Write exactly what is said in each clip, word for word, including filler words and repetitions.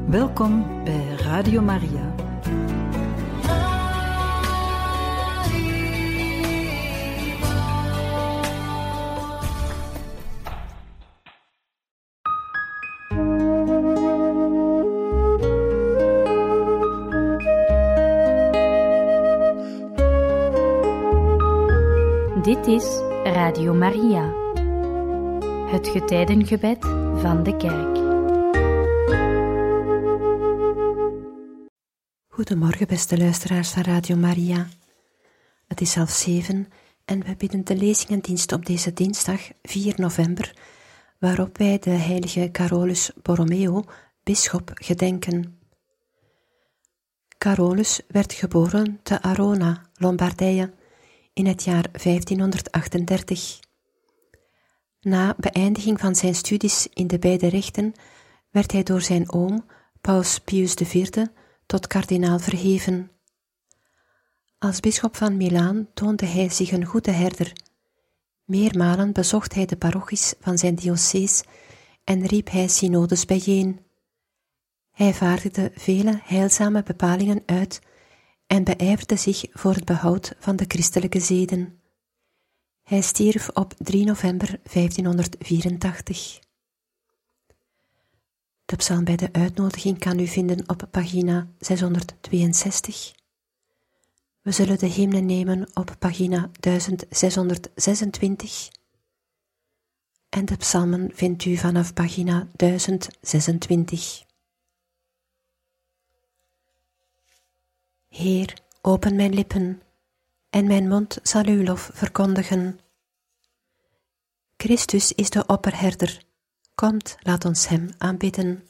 Welkom bij Radio Maria. Dit is Radio Maria, het getijdengebed van de kerk. Goedemorgen, beste luisteraars van Radio Maria. Het is half zeven en we bidden de lezingendienst op deze dinsdag vier november, waarop wij de heilige Carolus Borromeo, bisschop, gedenken. Carolus werd geboren te Arona, Lombardije, in het jaar vijftienhonderdachtendertig. Na beëindiging van zijn studies in de beide rechten werd hij door zijn oom, Paus Pius de Vierde, tot kardinaal verheven. Als bisschop van Milaan toonde hij zich een goede herder. Meermalen bezocht hij de parochies van zijn diocees en riep hij synodes bijeen. Hij vaardigde vele heilzame bepalingen uit en beijverde zich voor het behoud van de christelijke zeden. Hij stierf op drie november vijftienhonderdvierentachtig. De psalm bij de uitnodiging kan u vinden op pagina zeshonderdtweeënzestig. We zullen de hymne nemen op pagina duizendzeshonderdzesentwintig. En de psalmen vindt u vanaf pagina duizend zesentwintig. Heer, open mijn lippen, en mijn mond zal uw lof verkondigen. Christus is de opperherder. Komt, laat ons hem aanbidden.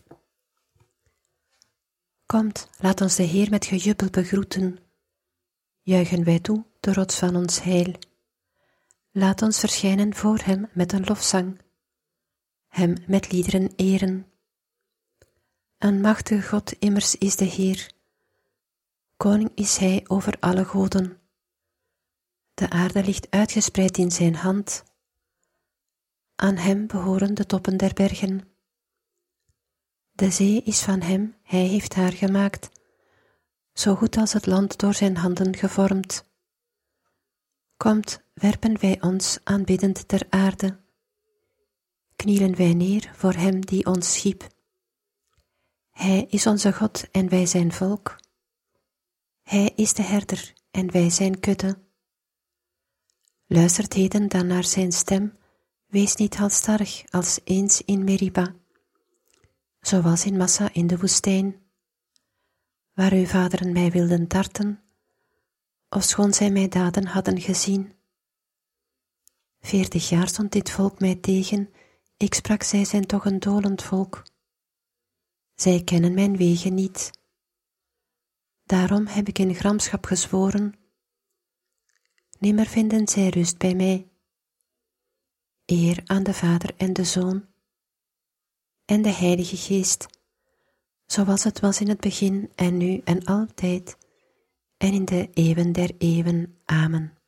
Komt, laat ons de Heer met gejubel begroeten. Juichen wij toe, de rots van ons heil. Laat ons verschijnen voor hem met een lofzang. Hem met liederen eren. Een machtige God immers is de Heer. Koning is hij over alle goden. De aarde ligt uitgespreid in zijn hand. Aan hem behoren de toppen der bergen. De zee is van hem, hij heeft haar gemaakt, zo goed als het land door zijn handen gevormd. Komt, werpen wij ons aanbiddend ter aarde. Knielen wij neer voor hem die ons schiep. Hij is onze God en wij zijn volk. Hij is de herder en wij zijn kudde. Luistert heden dan naar zijn stem, wees niet halsstarrig als eens in Meriba, zoals in Massa in de woestijn, waar uw vaderen mij wilden tarten, ofschoon zij mijn daden hadden gezien. Veertig jaar stond dit volk mij tegen, ik sprak, zij zijn toch een dolend volk. Zij kennen mijn wegen niet. Daarom heb ik in gramschap gezworen, nimmer vinden zij rust bij mij. Eer aan de Vader en de Zoon en de Heilige Geest, zoals het was in het begin en nu en altijd en in de eeuwen der eeuwen. Amen.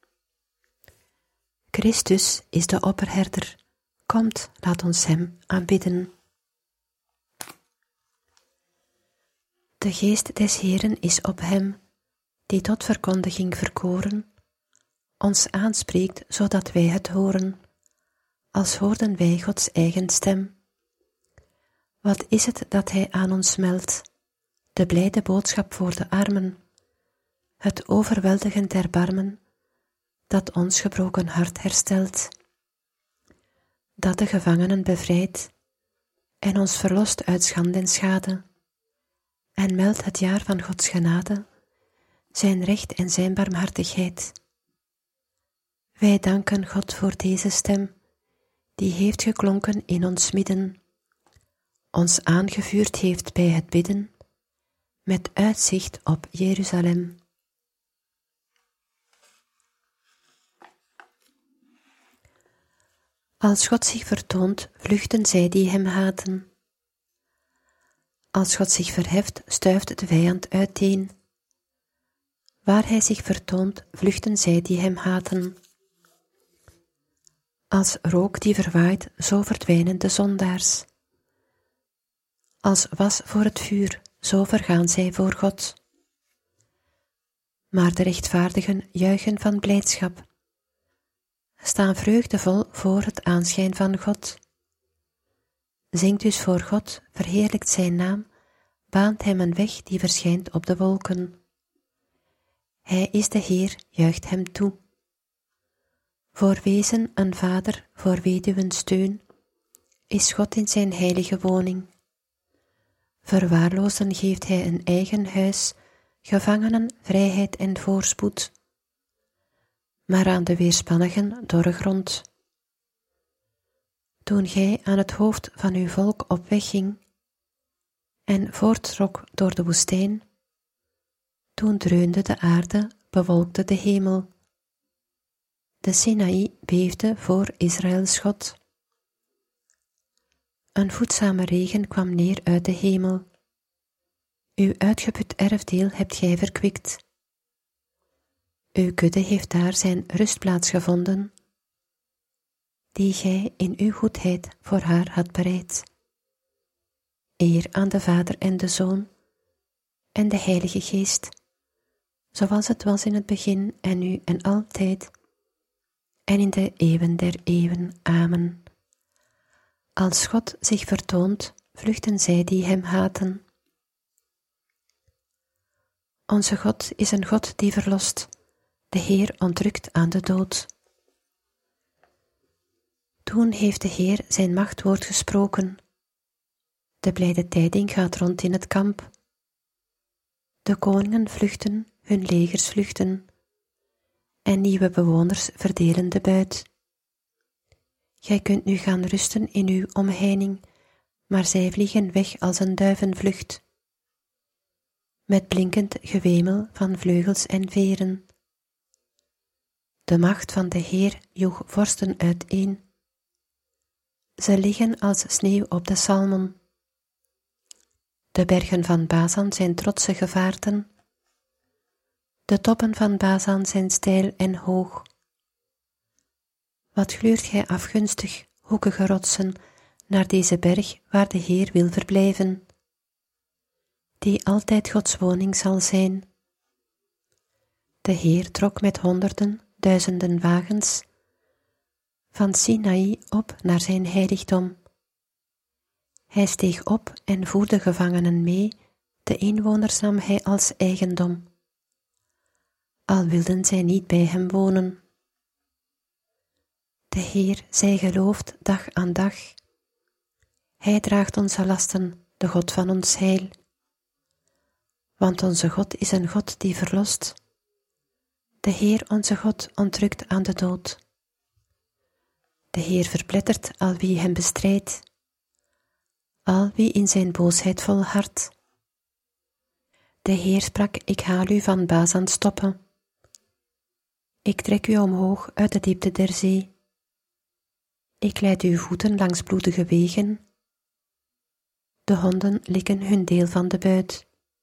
Christus is de opperherder. Komt, laat ons hem aanbidden. De geest des Heeren is op hem, die tot verkondiging verkoren, ons aanspreekt, zodat wij het horen, als hoorden wij Gods eigen stem. Wat is het dat hij aan ons meldt? De blijde boodschap voor de armen, het overweldigend erbarmen, dat ons gebroken hart herstelt, dat de gevangenen bevrijdt en ons verlost uit schande en schade, en meldt het jaar van Gods genade, zijn recht en zijn barmhartigheid. Wij danken God voor deze stem, die heeft geklonken in ons midden, ons aangevuurd heeft bij het bidden, met uitzicht op Jeruzalem. Als God zich vertoont, vluchten zij die hem haten. Als God zich verheft, stuift de vijand uiteen. Waar hij zich vertoont, vluchten zij die hem haten. Als rook die verwaait, zo verdwijnen de zondaars. Als was voor het vuur, zo vergaan zij voor God. Maar de rechtvaardigen juichen van blijdschap, staan vreugdevol voor het aanschijn van God. Zingt dus voor God, verheerlijkt zijn naam, baant hem een weg die verschijnt op de wolken. Hij is de Heer, juicht hem toe. Voor wezen een vader, voor weduwen steun, is God in zijn heilige woning. Verwaarloosden geeft hij een eigen huis, gevangenen vrijheid en voorspoed. Maar aan de weerspannigen dorre grond. Toen gij aan het hoofd van uw volk op weg ging en voorttrok door de woestijn, toen dreunde de aarde, bewolkte de hemel. De Sinaï beefde voor Israëls God. Een voedzame regen kwam neer uit de hemel. Uw uitgeput erfdeel hebt gij verkwikt. Uw kudde heeft daar zijn rustplaats gevonden, die gij in uw goedheid voor haar had bereid. Eer aan de Vader en de Zoon en de Heilige Geest, zoals het was in het begin en nu en altijd, en in de eeuwen der eeuwen. Amen. Als God zich vertoont, vluchten zij die hem haten. Onze God is een God die verlost, de Heer ontrukt aan de dood. Toen heeft de Heer zijn machtwoord gesproken. De blijde tijding gaat rond in het kamp. De koningen vluchten, hun legers vluchten, en nieuwe bewoners verdelen de buit. Gij kunt nu gaan rusten in uw omheining, maar zij vliegen weg als een duivenvlucht, met blinkend gewemel van vleugels en veren. De macht van de Heer joeg vorsten uiteen. Ze liggen als sneeuw op de Salmon. De bergen van Bazan zijn trotse gevaarten. De toppen van Bazan zijn steil en hoog. Wat gluurt gij afgunstig, hoekige rotsen, naar deze berg waar de Heer wil verblijven, die altijd Gods woning zal zijn. De Heer trok met honderden, duizenden wagens van Sinaï op naar zijn heiligdom. Hij steeg op en voerde gevangenen mee, de inwoners nam hij als eigendom, al wilden zij niet bij hem wonen. De Heer zij geloofd dag aan dag. Hij draagt onze lasten, de God van ons heil. Want onze God is een God die verlost. De Heer onze God ontrukt aan de dood. De Heer verplettert al wie hem bestrijdt, al wie in zijn boosheid volhardt. De Heer sprak, ik haal u van Bazan stoppen. Ik trek u omhoog uit de diepte der zee. Ik leid uw voeten langs bloedige wegen. De honden likken hun deel van de buit.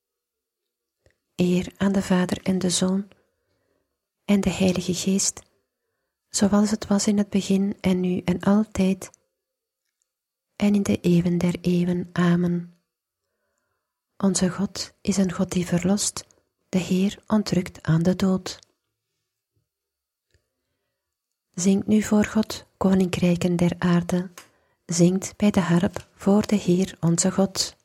Eer aan de Vader en de Zoon en de Heilige Geest, zoals het was in het begin en nu en altijd, en in de eeuwen der eeuwen. Amen. Onze God is een God die verlost, de Heer ontrukt aan de dood. Zingt nu voor God, koninkrijken der aarde, zingt bij de harp voor de Heer onze God.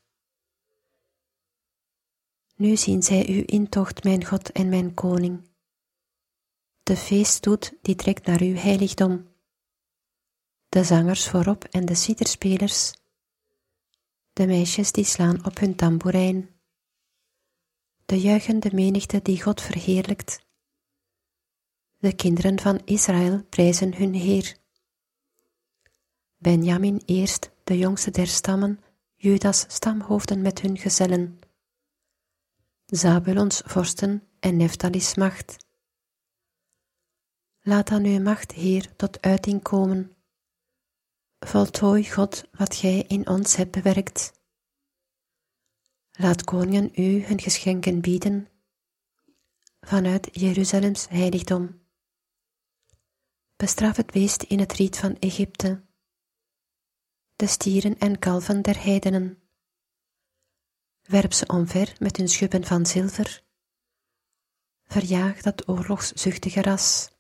Nu zien zij uw intocht, mijn God en mijn koning. De feeststoet die trekt naar uw heiligdom. De zangers voorop en de citerspelers. De meisjes die slaan op hun tamboerijn. De juichende menigte die God verheerlijkt. De kinderen van Israël prijzen hun Heer. Benjamin eerst, de jongste der stammen, Judas stamhoofden met hun gezellen. Zabulons vorsten en Neftalis macht. Laat dan uw macht, Heer, tot uiting komen. Voltooi, God, wat gij in ons hebt bewerkt. Laat koningen u hun geschenken bieden, vanuit Jeruzalems heiligdom. Bestraf het beest in het riet van Egypte, de stieren en kalven der heidenen, Werp ze omver met hun schubben van zilver. Verjaag dat oorlogszuchtige ras.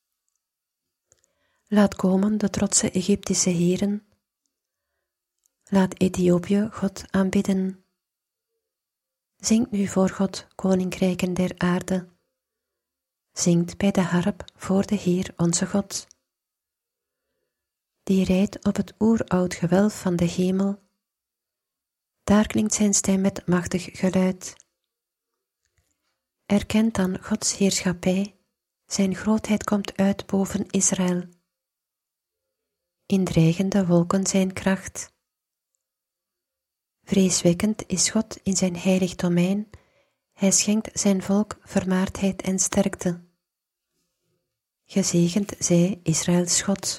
Laat komen de trotse Egyptische heren. Laat Ethiopië God aanbidden. Zingt nu voor God, koninkrijken der aarde. Zingt bij de harp voor de Heer onze God. Die rijdt op het oeroud gewelf van de hemel. Daar klinkt zijn stem met machtig geluid. Erkent dan Gods heerschappij, zijn grootheid komt uit boven Israël. In dreigende wolken zijn kracht. Vreeswekkend is God in zijn heilig domein, hij schenkt zijn volk vermaardheid en sterkte. Gezegend zij Israëls God.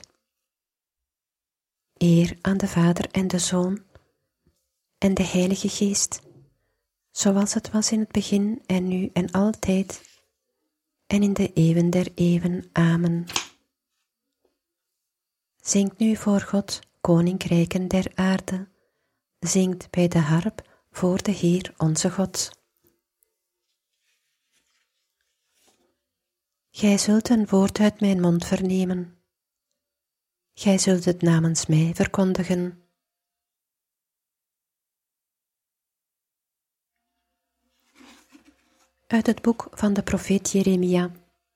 Eer aan de Vader en de Zoon en de Heilige Geest, zoals het was in het begin en nu en altijd, en in de eeuwen der eeuwen. Amen. Zingt nu voor God, koninkrijken der aarde, zingt bij de harp voor de Heer onze God. Gij zult een woord uit mijn mond vernemen. Gij zult het namens mij verkondigen. Uit het boek van de profeet Jeremia.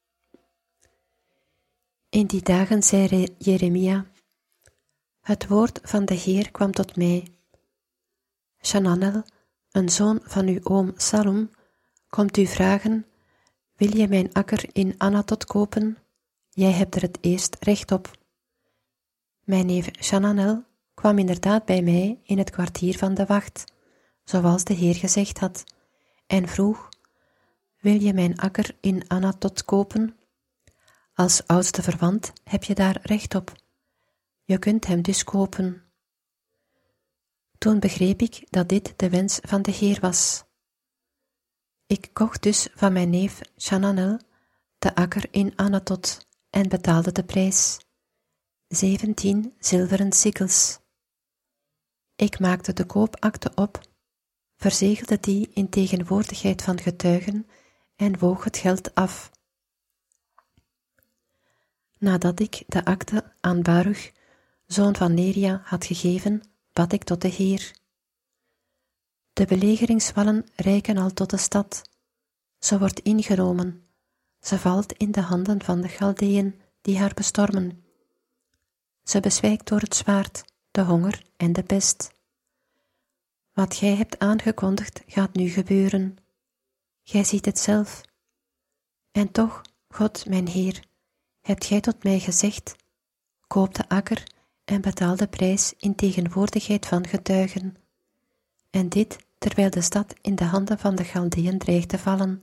In die dagen zei Jeremia: het woord van de Heer kwam tot mij. Shananel, een zoon van uw oom Salom, komt u vragen: wil je mijn akker in Anatot kopen? Jij hebt er het eerst recht op. Mijn neef Shananel kwam inderdaad bij mij in het kwartier van de wacht, zoals de Heer gezegd had, en vroeg: wil je mijn akker in Anatot kopen? Als oudste verwant heb je daar recht op. Je kunt hem dus kopen. Toen begreep ik dat dit de wens van de Heer was. Ik kocht dus van mijn neef Shananel de akker in Anatot en betaalde de prijs, zeventien zilveren sikkels. Ik maakte de koopakte op, verzegelde die in tegenwoordigheid van getuigen en woog het geld af. Nadat ik de akte aan Baruch, zoon van Neria, had gegeven, bad ik tot de Heer. De belegeringswallen reiken al tot de stad. Ze wordt ingenomen. Ze valt in de handen van de Chaldeeën die haar bestormen. Ze bezwijkt door het zwaard, de honger en de pest. Wat gij hebt aangekondigd gaat nu gebeuren. Gij ziet het zelf. En toch, God mijn Heer, hebt gij tot mij gezegd: koop de akker en betaal de prijs in tegenwoordigheid van getuigen. En dit terwijl de stad in de handen van de Chaldeeën dreigt te vallen.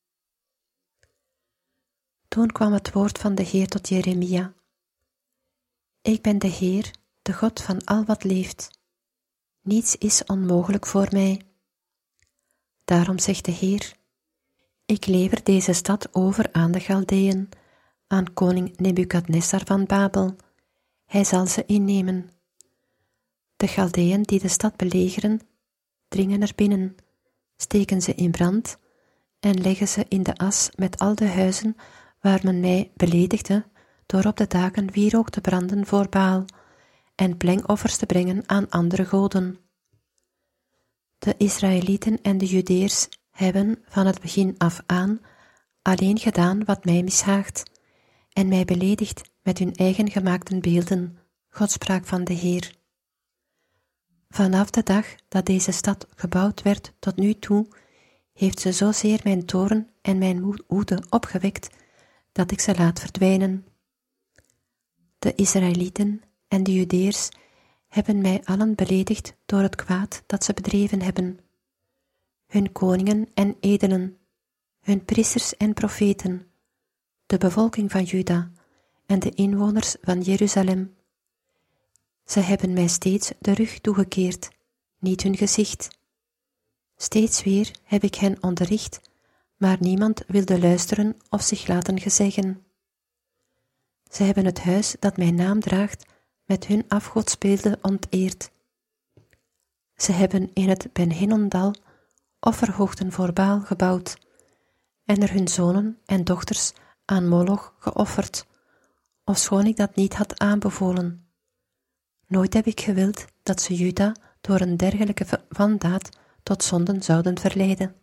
Toen kwam het woord van de Heer tot Jeremia. Ik ben de Heer, de God van al wat leeft. Niets is onmogelijk voor mij. Daarom zegt de Heer: ik lever deze stad over aan de Chaldeeën, aan koning Nebukadnessar van Babel. Hij zal ze innemen. De Chaldeeën die de stad belegeren, dringen er binnen, steken ze in brand en leggen ze in de as met al de huizen waar men mij beledigde door op de daken wierook te branden voor Baal en plengoffers te brengen aan andere goden. De Israëlieten en de Judeërs hebben van het begin af aan alleen gedaan wat mij mishaagt en mij beledigd met hun eigen gemaakte beelden, godspraak van de Heer. Vanaf de dag dat deze stad gebouwd werd tot nu toe, heeft ze zozeer mijn toorn en mijn woede opgewekt, dat ik ze laat verdwijnen. De Israëlieten en de Judeërs hebben mij allen beledigd door het kwaad dat ze bedreven hebben. Hun koningen en edelen, hun priesters en profeten, de bevolking van Juda en de inwoners van Jeruzalem. Ze hebben mij steeds de rug toegekeerd, niet hun gezicht. Steeds weer heb ik hen onderricht, maar niemand wilde luisteren of zich laten gezeggen. Ze hebben het huis dat mijn naam draagt met hun afgodsbeelden onteerd. Ze hebben in het Ben Hinnondal offerhoogten voor Baal gebouwd en er hun zonen en dochters aan Moloch geofferd, ofschoon ik dat niet had aanbevolen. Nooit heb ik gewild dat ze Juda door een dergelijke wandaad tot zonden zouden verleiden.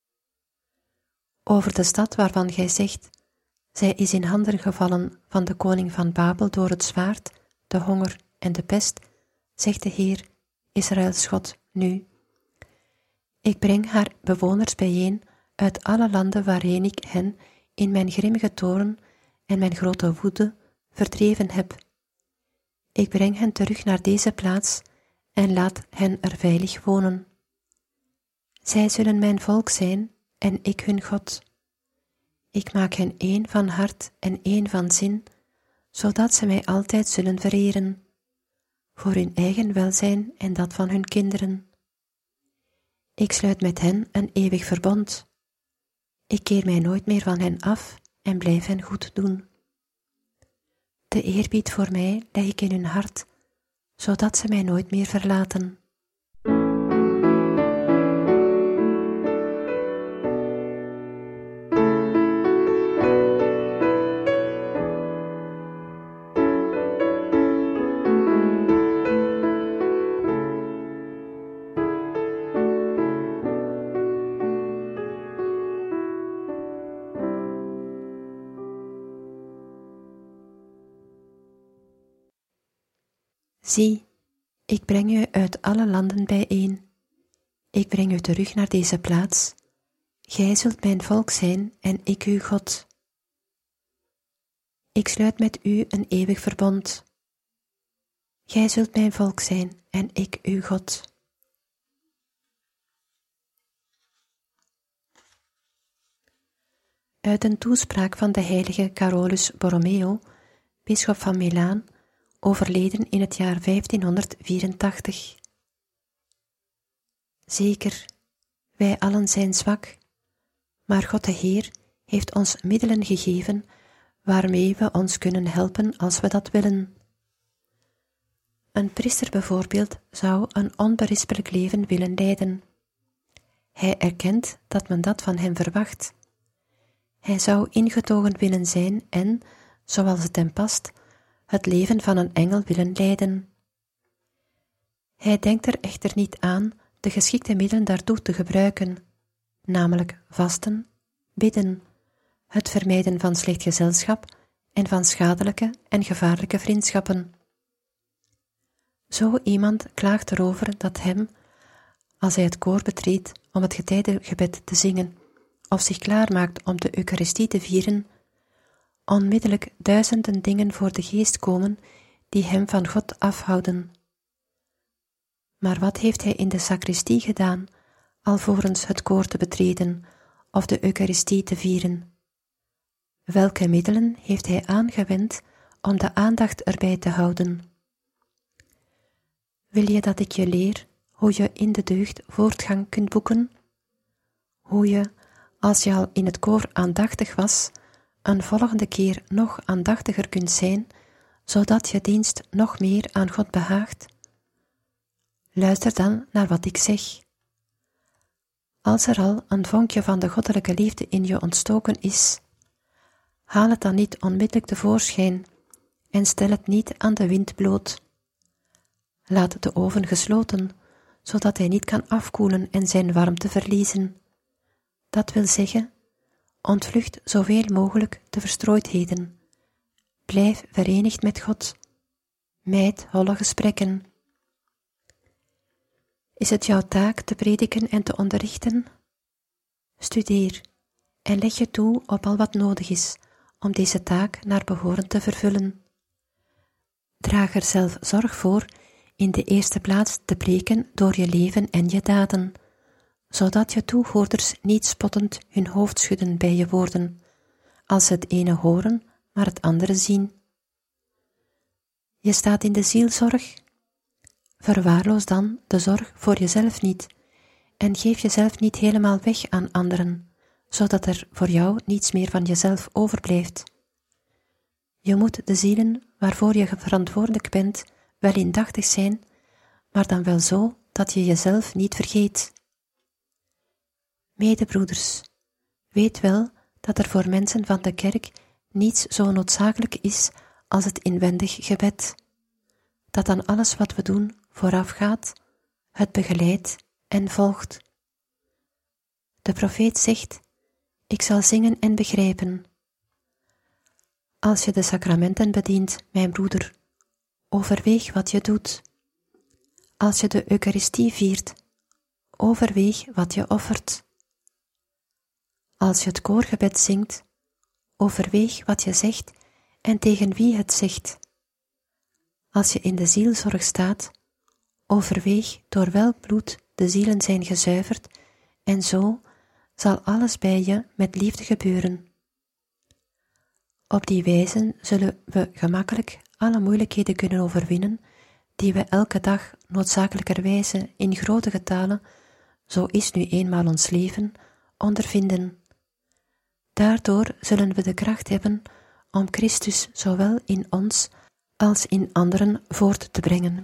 Over de stad waarvan gij zegt, zij is in handen gevallen van de koning van Babel door het zwaard, de honger en de pest, zegt de Heer, Israëls God, nu. Ik breng haar bewoners bijeen uit alle landen waarheen ik hen in mijn grimmige toorn en mijn grote woede verdreven heb. Ik breng hen terug naar deze plaats en laat hen er veilig wonen. Zij zullen mijn volk zijn en ik hun God. Ik maak hen één van hart en één van zin, zodat ze mij altijd zullen vereren, voor hun eigen welzijn en dat van hun kinderen. Ik sluit met hen een eeuwig verbond. Ik keer mij nooit meer van hen af en blijf hen goed doen. De eerbied voor mij leg ik in hun hart, zodat ze mij nooit meer verlaten. Zie, ik breng u uit alle landen bijeen. Ik breng u terug naar deze plaats. Gij zult mijn volk zijn en ik uw God. Ik sluit met u een eeuwig verbond. Gij zult mijn volk zijn en ik uw God. Uit een toespraak van de heilige Carolus Borromeo, bisschop van Milaan, overleden in het jaar vijftienhonderdvierentachtig. Zeker, wij allen zijn zwak, maar God de Heer heeft ons middelen gegeven waarmee we ons kunnen helpen als we dat willen. Een priester bijvoorbeeld zou een onberispelijk leven willen leiden. Hij erkent dat men dat van hem verwacht. Hij zou ingetogen willen zijn en, zoals het hem past, het leven van een engel willen leiden. Hij denkt er echter niet aan de geschikte middelen daartoe te gebruiken, namelijk vasten, bidden, het vermijden van slecht gezelschap en van schadelijke en gevaarlijke vriendschappen. Zo iemand klaagt erover dat hem, als hij het koor betreedt om het getijdengebed te zingen of zich klaarmaakt om de Eucharistie te vieren, onmiddellijk duizenden dingen voor de geest komen die hem van God afhouden. Maar wat heeft hij in de sacristie gedaan, alvorens het koor te betreden of de Eucharistie te vieren? Welke middelen heeft hij aangewend om de aandacht erbij te houden? Wil je dat ik je leer hoe je in de deugd voortgang kunt boeken? Hoe je, als je al in het koor aandachtig was, een volgende keer nog aandachtiger kunt zijn, zodat je dienst nog meer aan God behaagt? Luister dan naar wat ik zeg. Als er al een vonkje van de goddelijke liefde in je ontstoken is, haal het dan niet onmiddellijk tevoorschijn en stel het niet aan de wind bloot. Laat de oven gesloten, zodat hij niet kan afkoelen en zijn warmte verliezen. Dat wil zeggen, ontvlucht zoveel mogelijk de verstrooidheden. Blijf verenigd met God. Mijd holle gesprekken. Is het jouw taak te prediken en te onderrichten? Studeer en leg je toe op al wat nodig is om deze taak naar behoren te vervullen. Draag er zelf zorg voor in de eerste plaats te preken door je leven en je daden, zodat je toehoorders niet spottend hun hoofd schudden bij je woorden, als ze het ene horen, maar het andere zien. Je staat in de zielzorg? Verwaarloos dan de zorg voor jezelf niet en geef jezelf niet helemaal weg aan anderen, zodat er voor jou niets meer van jezelf overblijft. Je moet de zielen waarvoor je verantwoordelijk bent wel indachtig zijn, maar dan wel zo dat je jezelf niet vergeet. Medebroeders, weet wel dat er voor mensen van de kerk niets zo noodzakelijk is als het inwendig gebed, dat aan alles wat we doen voorafgaat, het begeleidt en volgt. De profeet zegt, ik zal zingen en begrijpen. Als je de sacramenten bedient, mijn broeder, overweeg wat je doet. Als je de Eucharistie viert, overweeg wat je offert. Als je het koorgebed zingt, overweeg wat je zegt en tegen wie het zegt. Als je in de zielzorg staat, overweeg door welk bloed de zielen zijn gezuiverd en zo zal alles bij je met liefde gebeuren. Op die wijze zullen we gemakkelijk alle moeilijkheden kunnen overwinnen die we elke dag noodzakelijkerwijze in grote getalen, zo is nu eenmaal ons leven, ondervinden. Daardoor zullen we de kracht hebben om Christus zowel in ons als in anderen voort te brengen.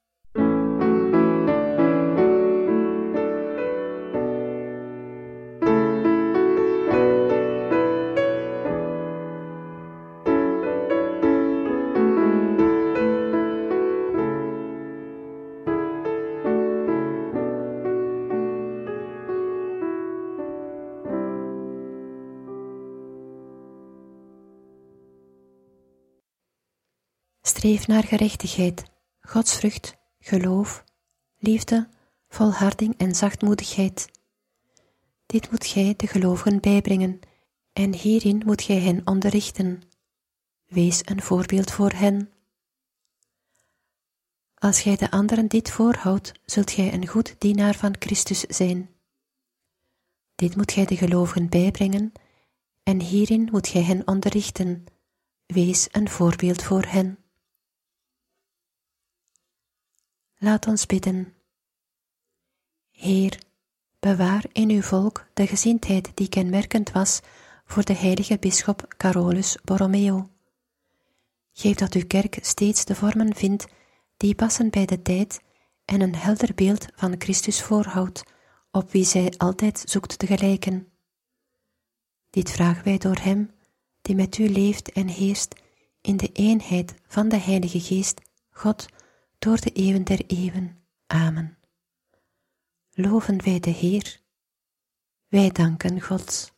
Streef naar gerechtigheid, godsvrucht, geloof, liefde, volharding en zachtmoedigheid. Dit moet gij de gelovigen bijbrengen, en hierin moet gij hen onderrichten. Wees een voorbeeld voor hen. Als gij de anderen dit voorhoudt, zult gij een goed dienaar van Christus zijn. Dit moet gij de gelovigen bijbrengen, en hierin moet gij hen onderrichten. Wees een voorbeeld voor hen. Laat ons bidden. Heer, bewaar in uw volk de gezindheid die kenmerkend was voor de heilige bisschop Carolus Borromeo. Geef dat uw kerk steeds de vormen vindt die passen bij de tijd en een helder beeld van Christus voorhoudt, op wie zij altijd zoekt te gelijken. Dit vragen wij door hem, die met u leeft en heerst in de eenheid van de Heilige Geest, God, door de eeuwen der eeuwen. Amen. Loven wij de Heer. Wij danken God.